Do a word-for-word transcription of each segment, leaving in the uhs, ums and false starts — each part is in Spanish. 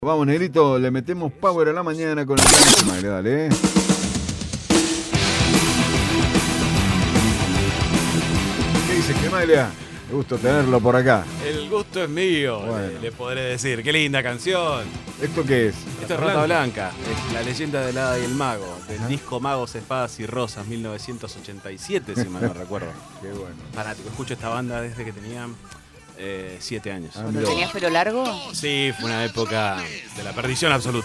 Vamos, negrito, le metemos power a la mañana con el gran Magre, dale. ¿Qué dice Gemaglia? Me gusta tenerlo por acá. El gusto es mío, Bueno. le, le podré decir. Qué linda canción. ¿Esto qué es? Esto es Rata Blanca, es la leyenda del hada y el mago, del disco Magos, Espadas y Rosas, mil novecientos ochenta y siete, si mal no recuerdo. Qué bueno. Fanático, escucho esta banda desde que tenía eh, siete años. Ah, ¿Cuando mirá. tenías pelo largo? Sí, fue una época de la perdición absoluta.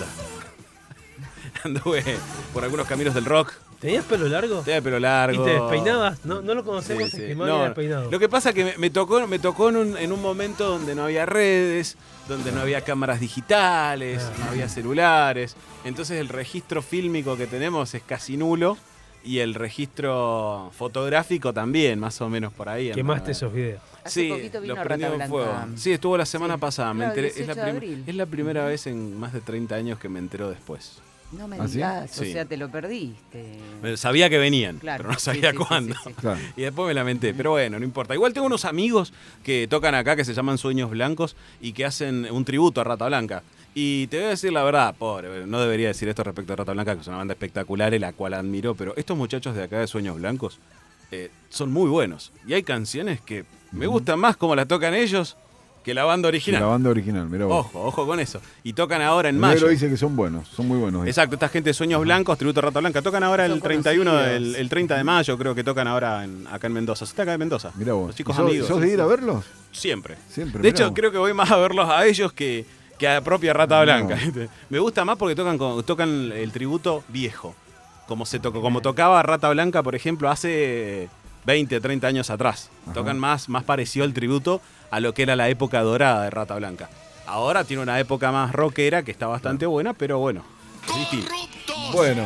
Anduve por algunos caminos del rock. ¿Tenías pelo largo? Tenía pelo largo. ¿Y te despeinabas? No, no lo conocemos Sí, en sí. Gemaglia No, despeinado. Lo que pasa es que me, me tocó, me tocó en, un, en un momento donde no había redes, donde no había cámaras digitales, Ah. no había celulares. Entonces el registro fílmico que tenemos es casi nulo y el registro fotográfico también, más o menos por ahí. Quemaste andaba. esos videos. Hace Sí, poquito vino los prendió Rata en fuego. Blanca. Sí, estuvo la semana Sí. pasada. Me Claro, enteré, es, la dieciocho de prim- abril. es la primera vez en más de treinta años que me entero después. No me ¿Ah, sí? digas, Sí. o sea, te lo perdiste. Me- Sabía que venían, Claro, pero no sí, sabía sí, sí, cuándo. sí, sí. Claro. Y después me lamenté, pero bueno, no importa. Igual tengo unos amigos que tocan acá que se llaman Sueños Blancos y que hacen un tributo a Rata Blanca. Y te voy a decir la verdad, pobre, no debería decir esto respecto a Rata Blanca, que es una banda espectacular y la cual admiro, pero estos muchachos de acá de Sueños Blancos eh, son muy buenos. Y hay canciones que me gustan más como las tocan ellos que la banda Y original. la banda original, mirá vos. Ojo, ojo con eso. Y tocan ahora en El mayo. negro dice que son buenos, son muy buenos. Exacto, esta gente de Sueños Blancos, tributo a Rata Blanca, tocan ahora Son el treinta y uno, conocidos. el, el treinta de mayo, creo que tocan ahora en- acá en Mendoza. ¿Está acá en Mendoza? Mirá vos. Los chicos ¿Y sos, amigos. ¿Sos de ir a verlos? Siempre. Siempre. De mirá hecho, vos. creo que voy más a verlos a ellos que, que a la propia Rata No. Blanca. Me gusta más porque tocan, con- tocan el tributo viejo. Como se tocó, como tocaba Rata Blanca, por ejemplo, hace veinte, treinta años atrás. Ajá. Tocan más, más parecido el tributo a lo que era la época dorada de Rata Blanca. Ahora tiene una época más rockera que está bastante buena, pero bueno, es distinto. Bueno,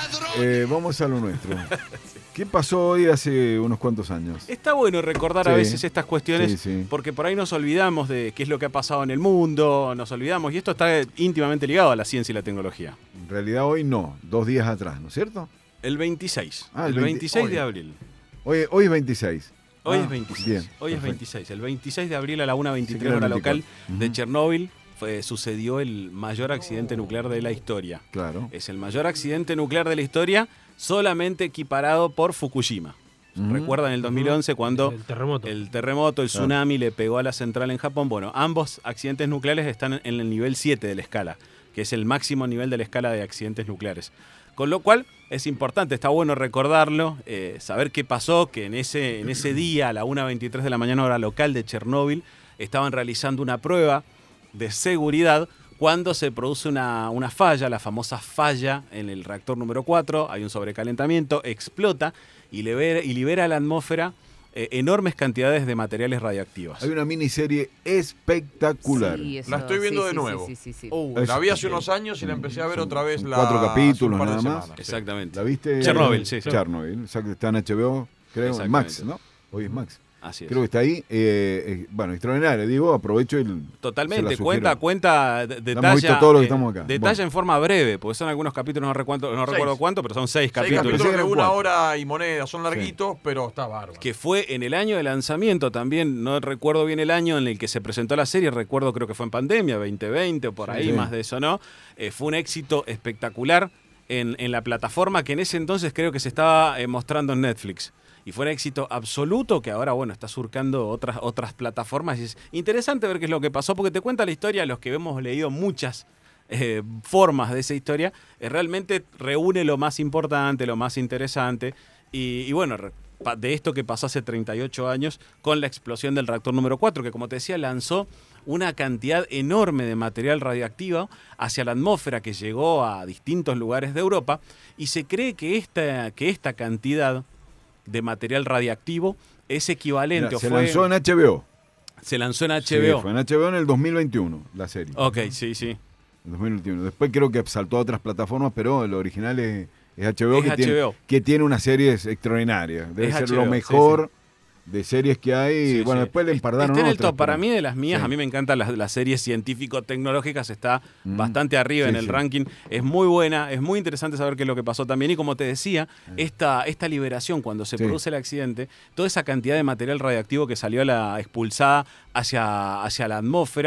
eh, vamos a lo nuestro. ¿Qué pasó hoy hace unos cuantos años? Está bueno recordar a Sí. veces estas cuestiones Sí, sí. porque por ahí nos olvidamos de qué es lo que ha pasado en el mundo, nos olvidamos, y esto está íntimamente ligado a la ciencia y la tecnología. En realidad hoy no, dos días atrás, ¿no es cierto? El veintiséis, Ah, el el veinte veintiséis hoy. de abril. Hoy, hoy es veintiséis. Hoy Ah, es veintiséis. bien, Hoy es perfecto. veintiséis. El veintiséis de abril a la una veintitrés Sí, que era hora el local veinticuatro. de Ujú. Chernóbil fue, sucedió el mayor accidente nuclear de la historia. Claro. Es el mayor accidente nuclear de la historia, solamente equiparado por Fukushima. Ujú. ¿Recuerdan el dos mil once cuando El terremoto. el terremoto, el Claro. tsunami le pegó a la central en Japón? Bueno, ambos accidentes nucleares están en el nivel siete de la escala, que es el máximo nivel de la escala de accidentes nucleares. Con lo cual es importante, está bueno recordarlo, eh, saber qué pasó, que en ese, en ese día, a la una veintitrés de la mañana hora local de Chernóbil, estaban realizando una prueba de seguridad cuando se produce una, una falla, la famosa falla en el reactor número cuatro, hay un sobrecalentamiento, explota y libera, y libera a la atmósfera eh, enormes cantidades de materiales radioactivos. Hay una miniserie espectacular. Sí, eso- La estoy viendo sí, de sí, nuevo. Sí, sí, sí, sí. Uh, La vi hace unos años y la empecé a ver Son- otra vez son la cuatro capítulos hace un par de nada más. semanas, sí. Exactamente. ¿La viste? Chernobyl, sí, sí. Chernobyl, exacto, está en H B O, creo, en Exactamente. Max, ¿no? Hoy es Max. Así es. Creo que está ahí. eh, eh, bueno, extraordinario, digo, aprovecho el... se la Totalmente, sugiero. cuenta, cuenta, de- visto detalla, todo lo que eh, estamos acá. detalla Bueno. en forma breve, porque son algunos capítulos, no recuerdo, no Seis. recuerdo cuánto, pero son seis Seis capítulos. capítulos Pensé que de eran una cuatro. hora y moneda, son larguitos, pero está bárbaro. Que fue en el año de lanzamiento también, no recuerdo bien el año en el que se presentó la serie, recuerdo creo que fue en pandemia, veinte veinte o por ahí, Sí. más de eso no. Eh, fue un éxito espectacular en, en la plataforma que en ese entonces creo que se estaba eh, mostrando en Netflix. Y fue un éxito absoluto que ahora, bueno, está surcando otras, otras plataformas. Y es interesante ver qué es lo que pasó, porque te cuenta la historia, los que hemos leído muchas eh, formas de esa historia, eh, realmente reúne lo más importante, lo más interesante. Y, y bueno, re- pa- de esto que pasó hace treinta y ocho años con la explosión del reactor número cuatro, que como te decía, lanzó una cantidad enorme de material radioactivo hacia la atmósfera que llegó a distintos lugares de Europa. Y se cree que esta, que esta cantidad de material radiactivo es equivalente Mirá, o se fue- lanzó en H B O. se lanzó en H B O. Sí, fue en H B O en el dos mil veintiuno, la serie. Ok, sí, sí. En dos mil veintiuno. Después creo que saltó a otras plataformas, pero el original es, es H B O, Es que, Tiene, H B O. que tiene unas series extraordinarias. Debe Es ser H B lo O, sí, mejor de series que hay. Sí, bueno, sí. después le empardaron Está en el otras, top. Para pero- mí, de las mías, Sí. a mí me encantan las, las series científico-tecnológicas. Está Mm. bastante arriba Sí, en el sí. ranking. Es muy buena, es muy interesante saber qué es lo que pasó también. Y como te decía, Mm. esta, esta liberación, cuando se Sí. produce el accidente, toda esa cantidad de material radioactivo que salió a la expulsada hacia, hacia la atmósfera,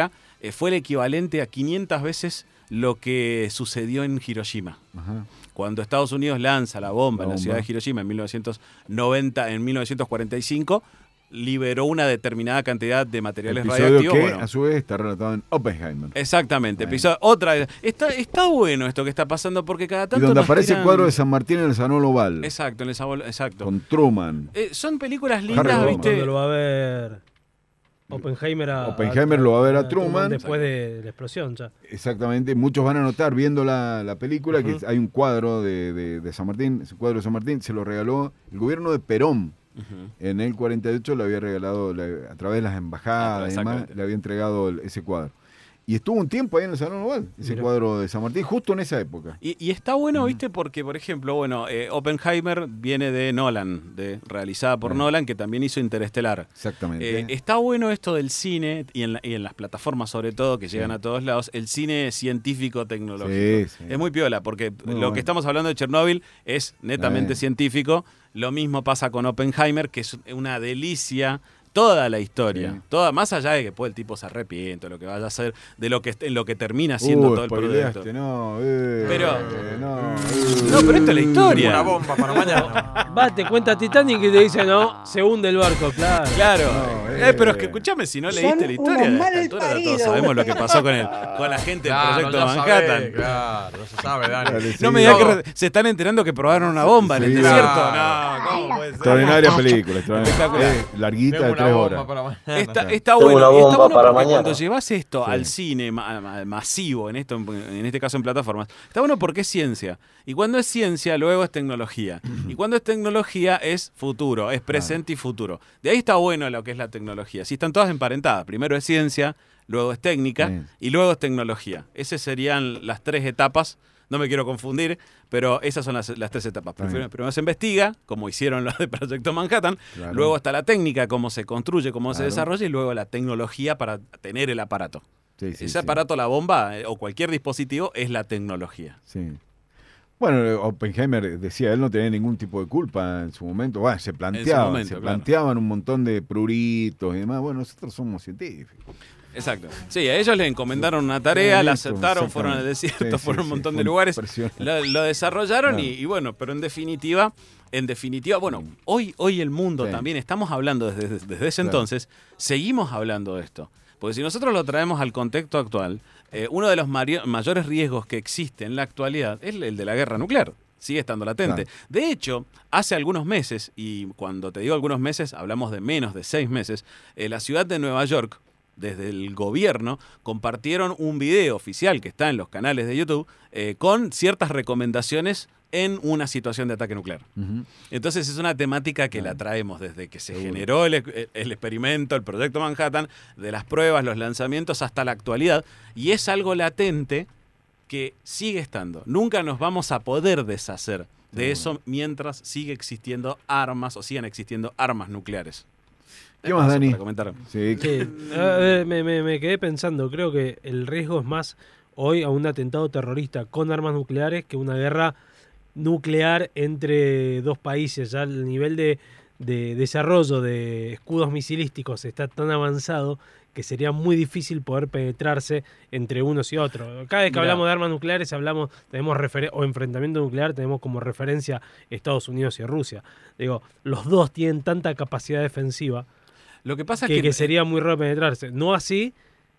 eh, fue el equivalente a quinientas veces lo que sucedió en Hiroshima. Ajá. Cuando Estados Unidos lanza la bomba La en la bomba. ciudad de Hiroshima en mil novecientos noventa, en mil novecientos cuarenta y cinco, liberó una determinada cantidad de materiales Episodio radioactivos. que, Bueno, a su vez, está relatado en Oppenheimer. exactamente. Bueno. episodio- otra, está, está bueno esto que está pasando porque cada Y tanto donde nos aparece el tiran- cuadro de San Martín en el Salón Oval. Exacto, en el sabor, exacto. Con Truman. Eh, son películas Harry lindas, Truman. ¿viste? Cuando lo va a ver Oppenheimer a, Oppenheimer lo va a ver a Truman. después de la explosión ya. Exactamente. Muchos van a notar viendo la, la película Ujú. que hay un cuadro de, de- de San Martín. Ese cuadro de San Martín se lo regaló el gobierno de Perón. Ujú. En el cuarenta y ocho le había regalado, le- a través de las embajadas y demás, Exactamente. le había entregado el- ese cuadro. Y estuvo un tiempo ahí en el Salón Oval, ese Mirá. cuadro de San Martín, justo en esa época. Y, y está bueno, ¿viste? Porque, por ejemplo, bueno, eh, Oppenheimer viene de Nolan, de, realizada por Ah. Nolan, que también hizo Interestelar. Exactamente. Eh, está bueno esto del cine, y en, la- y en las plataformas sobre todo, que llegan Sí. a todos lados, el cine científico-tecnológico. Sí, sí. Es muy piola, porque Muy lo bueno. que estamos hablando de Chernóbil es netamente Sí. científico. Lo mismo pasa con Oppenheimer, que es una delicia. Toda la historia, Sí. toda, más allá de que después el tipo se arrepiente, lo que vaya a hacer, de lo que est- en lo que termina siendo Uh, todo el spoileaste, proyecto. no, eh, Pero- eh, no, eh. No, pero esto es la historia. Una bomba para mañana. Va, te cuenta Titanic y te dice, no, se hunde el barco, claro. Claro. No, Eh, eh. pero es que escúchame, si no Son leíste la historia, unos a esta mal altura todos paridos. sabemos lo que pasó con, el, con la gente del Claro, proyecto ya Manhattan. sabés, claro, ya se sabe, Dani. Dale, No sí. me digas que Todo. re- se están enterando que probaron una bomba en el Sí. desierto. Claro. No, ¿cómo puede ser? Extraordinaria película, extraordinaria. Espectacular. Eh, larguita Tengo de una tres bomba horas. para mañana. Está, Claro. está Tengo bueno, una y está bomba bueno para porque mañana. cuando llevas esto Sí. al cine ma- ma- masivo, en esto, en este caso en plataformas, está bueno porque es ciencia. Y cuando es ciencia, luego es tecnología. Y cuando es tecnología, es futuro, es presente y futuro. De ahí está bueno lo que es la tecnología. Si están todas emparentadas. Primero es ciencia, luego es técnica Bien. y luego es tecnología. Esas serían las tres etapas. No me quiero confundir, pero esas son las, las tres etapas. Está bien. Primero, primero se investiga, como hicieron los de Proyecto Manhattan. Claro. Luego está la técnica, cómo se construye, cómo se Claro. desarrolla, y luego la tecnología para tener el aparato. Sí, sí, Ese sí. aparato, la bomba eh, o cualquier dispositivo es la tecnología. Sí. Bueno, Oppenheimer decía, él no tenía ningún tipo de culpa en su momento. Bueno, se planteaban, momento, se claro. planteaban un montón de pruritos y demás. Bueno, nosotros somos científicos. Exacto. Sí, a ellos les encomendaron una tarea, Sí, la listo, aceptaron, fueron al exactamente. desierto, Sí, fueron sí, a un sí, montón fue de lugares, impresionante. lo, lo desarrollaron y, Claro. y bueno, pero en definitiva, en definitiva, bueno, hoy, hoy el mundo Sí. también, estamos hablando desde, desde, desde ese Claro. entonces, seguimos hablando de esto. Porque si nosotros lo traemos al contexto actual, eh, uno de los mario- mayores riesgos que existe en la actualidad es el de la guerra nuclear. Sigue estando latente. Claro. De hecho, hace algunos meses, y cuando te digo algunos meses, hablamos de menos de seis meses, eh, la ciudad de Nueva York, desde el gobierno, compartieron un video oficial que está en los canales de YouTube eh, con ciertas recomendaciones en una situación de ataque nuclear. Ujú. Entonces es una temática que Claro. la traemos desde que se Seguro. generó el, el experimento, el proyecto Manhattan, de las pruebas, los lanzamientos hasta la actualidad, y es algo latente que sigue estando. Nunca nos vamos a poder deshacer de Seguro. eso mientras sigue existiendo armas o sigan existiendo armas nucleares. ¿Qué Es más, eso Dani? para comentar. Sí, Sí, a ver, me, me- me quedé pensando, creo que el riesgo es más hoy a un atentado terrorista con armas nucleares que una guerra nuclear entre dos países. Ya el nivel de, de desarrollo de escudos misilísticos está tan avanzado que sería muy difícil poder penetrarse entre unos y otros. Cada vez que Mirá. hablamos de armas nucleares, hablamos, tenemos referen- o enfrentamiento nuclear, tenemos como referencia Estados Unidos y Rusia. Digo, los dos tienen tanta capacidad defensiva Lo que pasa que, es que, que sería muy raro penetrarse. No así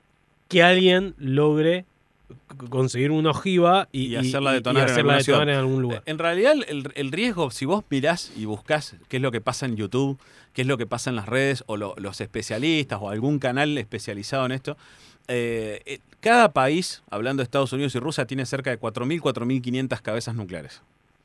que alguien logre c- conseguir una ojiva y, Y hacerla detonar en hacerla alguna detonar ciudad. en algún lugar. En realidad, el, el riesgo, si vos mirás y buscás qué es lo que pasa en YouTube, qué es lo que pasa en las redes, o lo- los especialistas, o algún canal especializado en esto, eh, eh, cada país, hablando de Estados Unidos y Rusia, tiene cerca de cuatro mil, cuatro mil quinientas cabezas nucleares.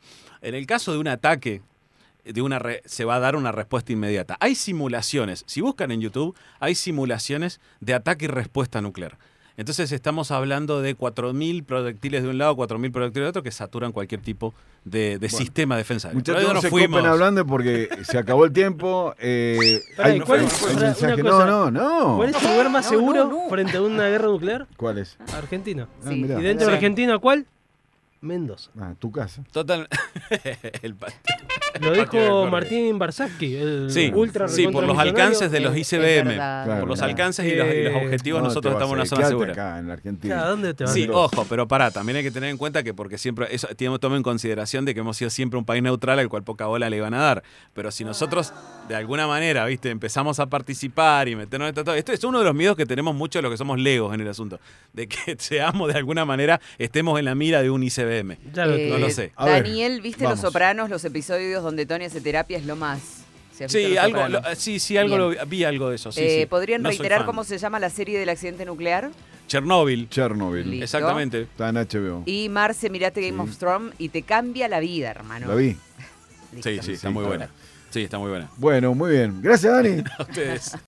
En el caso de un ataque, de una re- se va a dar una respuesta inmediata. Hay simulaciones, si buscan en YouTube, hay simulaciones de ataque y respuesta nuclear. Entonces estamos hablando de cuatro mil proyectiles de un lado, cuatro mil proyectiles de otro, que saturan cualquier tipo de, de sistema defensario. muchachos, Todavía no no se fuimos. copen hablando porque se acabó el tiempo. Eh, Pará, hay, ¿y cuál- hay pará, una mensaje. cosa. No, no, no. ¿Cuál es tu lugar más No, seguro no, no. frente a una guerra nuclear? ¿Cuál es? Argentina. Ah, Sí. mirá. ¿Y dentro Sí. de Argentina cuál? Mendoza. Ah, tu casa. Total. El pa- Lo Patio del dijo Gordo. Martín Barsavsky, el Sí, ultra sí, por los recontra alcances de los Es- I C es B M. verdad. Claro. Por los Claro. alcances y, los, y los Eh, objetivos, No, nosotros te vas estamos en a una ir, zona quédate segura. acá, en la Argentina. Claro, ¿a dónde te vas? Sí, Los- ojo, pero pará, también hay que tener en cuenta que porque siempre, eso tenemos toma en consideración de que hemos sido siempre un país neutral al cual poca bola le iban a dar. Pero si nosotros, de alguna manera, viste, empezamos a participar y meternos en esto, esto es uno de los miedos que tenemos muchos los que somos legos en el asunto, de que seamos de alguna manera, estemos en la mira de un I C B M. Ya lo Eh, no lo sé. A ver, Daniel, ¿viste vamos. Los Sopranos, los episodios donde Tony hace terapia es lo más? ¿Sí has visto Sí, Los algo, Sopranos? lo- sí, sí, algo Bien. lo vi, vi algo de eso. Sí, Eh, sí. ¿Podrían No soy reiterar fan. cómo se llama la serie del accidente nuclear? Chernobyl. Chernobyl. Listo. Exactamente. Está en H B O. Y Marce, mirate Game Sí. of Thrones y te cambia la vida, hermano. La vi. Listo. Sí, sí, está Sí, muy claro. buena. Sí, está muy buena. Bueno, muy bien. Gracias, Dani. A ustedes.